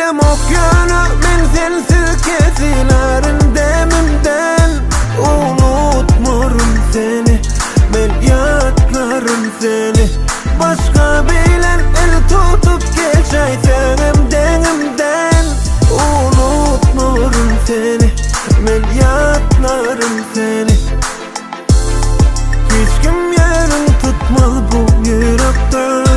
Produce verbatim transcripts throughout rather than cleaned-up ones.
bilem okyana men sensiz kesilerin demimden. Unutmurum seni, men yatlarım seni. Başka bilen el tutup geçay senem denimden. Unutmurum seni, men yatlarım seni. Hiç kim yerin tutmaz bu yürekte.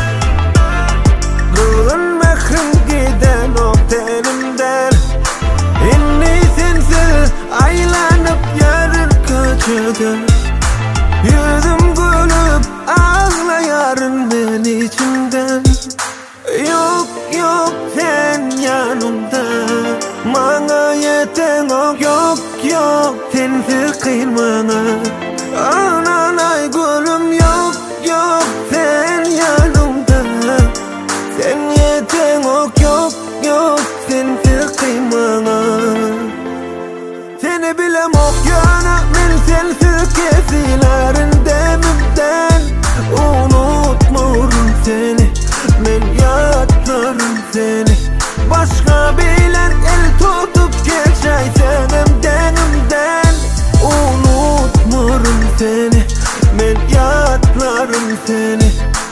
Dağın mehrim giden o telimden. Inni sensiz aylanıp yarır kaçadı. Yüzüm gülüp ağlayarın ben içimden. Yok yok sen yanımda, bana yeten o. Yok yok sensiz kıymana. Ananay gülüm yok yok sen yanımda. Sen yeten o. Yok yok sensiz kıymana. Seni bilem okyana men sensiz kesilerin demimden. Unutmurum seni, men yatlarım seni. Başka bilen el tutup geçay senem denimden. Unutmurum seni, men yatlarım seni.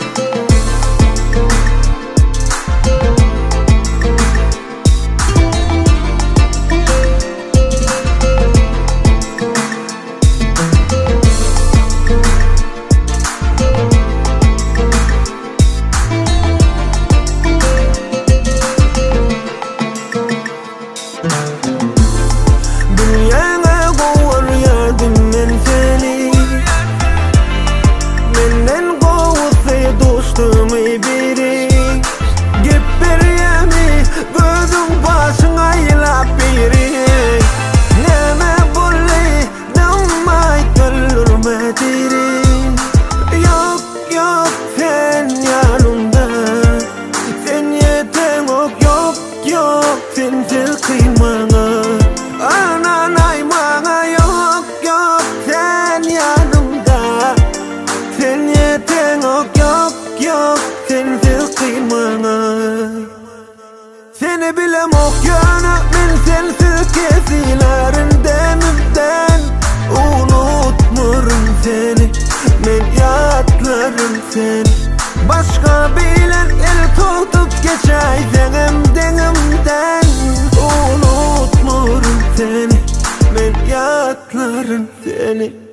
Sensiz kıymana. Ananay bana yok yok sen yanımda. Sen yeten ok yok yok sensiz kıymana. Seni bilem okyana men sensiz kesilerin demimden. Unutmurum seni, men yatlarım seni. Başka bilen el tutup geçay senem denimden. Unutmurum seni, men yatlarım seni.